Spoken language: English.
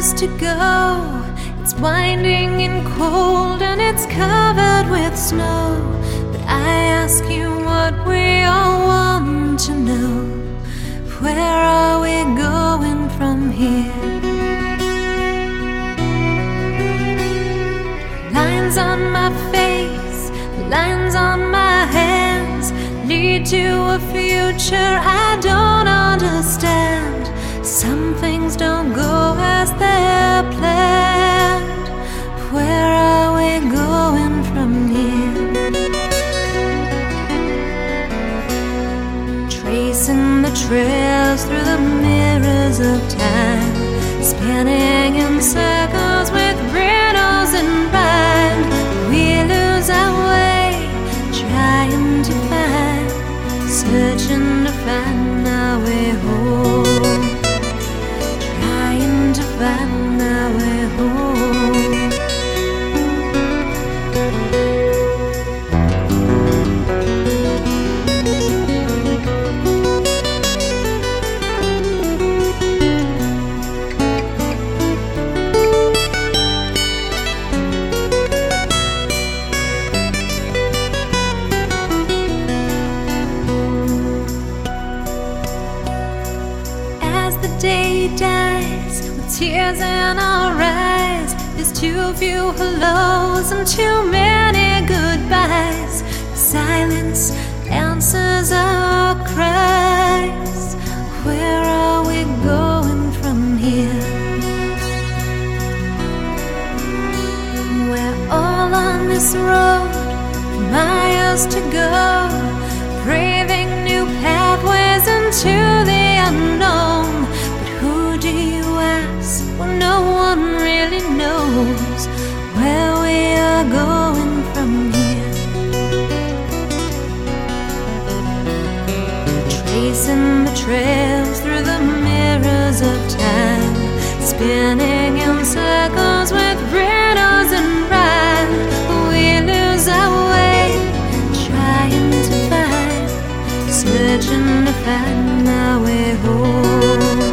used to go. It's winding and cold and it's covered with snow. But I ask you what we all want to know. Where are we going from here? Lines on my face, lines on my hands lead to a future I don't understand. Some things don't go as they're planned. Where are we going from here? Tracing the trails through the mirrors of time, spinning in circles with riddles in mind. We lose our way, trying to find, searching to find our way home, trying to find our way home. The day dies with tears in our eyes. There's too few hellos and too many goodbyes. Silence answers our cries. Where are we going from here? We're all on this road, miles to go, braving new pathways into the unknown. Well, no one really knows where we are going from here. Tracing the trails through the mirrors of time, spinning in circles with riddles in rhyme. We lose our way, trying to find, searching to find our way home.